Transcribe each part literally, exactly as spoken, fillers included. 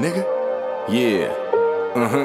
nigga. Yeah. Uh-huh.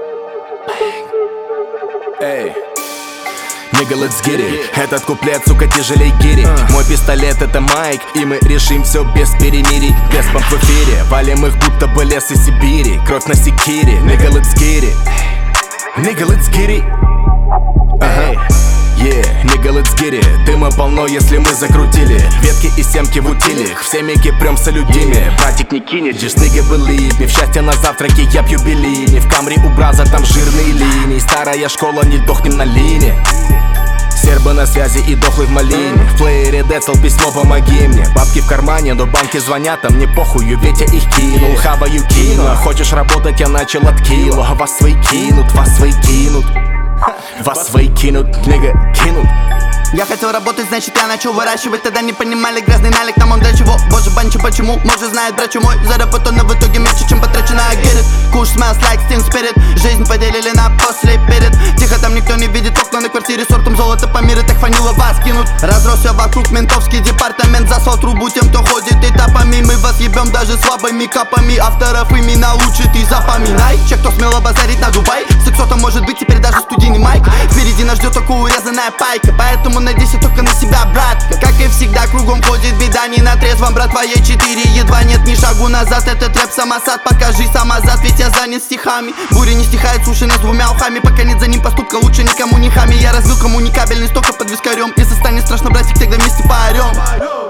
Эй. Nigga, let's get it. Этот куплет, сука, тяжелей гири. Мой пистолет это майк, и мы решим все без перемирий. Без помп в эфире, валим их будто бы лес из Сибири. Кровь на секире, nigga, let's get it. Nigga, let's get it. Ага. Yeah, nigga, let's get it. Дыма полно, если мы закрутили ветки и семки в утилях. Все миги прям салюдими. Братик не кинет, just nigga believe me. В счастье на завтраке я пью белини. В камре у браза там жирные линии. Старая школа, не дохнем на линии. Сербы на связи и дохлый в малине. В плеере Децл, письмо помоги мне. Бабки в кармане, но банки звонят, а мне похую, ведь я их кинул. Хаваю кину, а хочешь работать, я начал от кило. Вас свои кинут, вас свои кинут. Вас свои кинут, нигга, кинут. Я хотел работать, значит я начал выращивать. Тогда не понимали грязный налик, нам он для чего? Боже, банчи, почему? Может знает брачу мой заработано в итоге меньше, чем потрачено, I get it. Куш smells like sting spirit. Жизнь поделили на после и перед. Тихо, там никто не видит окна на квартире. Сортом золота по миру, так фанила вас кинут. Разросся вокруг ментовский департамент. Засол трубу тем, кто ходит этапами. Мы вас ебем даже слабыми капами. Авторов имена лучше ты запоминай. Че, кто смело базарить на Дубай? Сексотом может быть теперь даже студийный майк. Впереди нас ждет только урезанная пайка. Поэтому надейся только на себя, братка. Как и всегда, кругом ходит беда. Не на трезвом, брат, твоей четыре. Едва нет ни шагу назад. Этот рэп самосад, покажи самозад. Ведь я занят стихами. Буря не стихает, суши нас двумя ухами. Пока нет за ним поступка, лучше никому не хами. Я разбил коммуникабельный столько под вискарем. Если станет страшно, братик, тогда вместе поорем.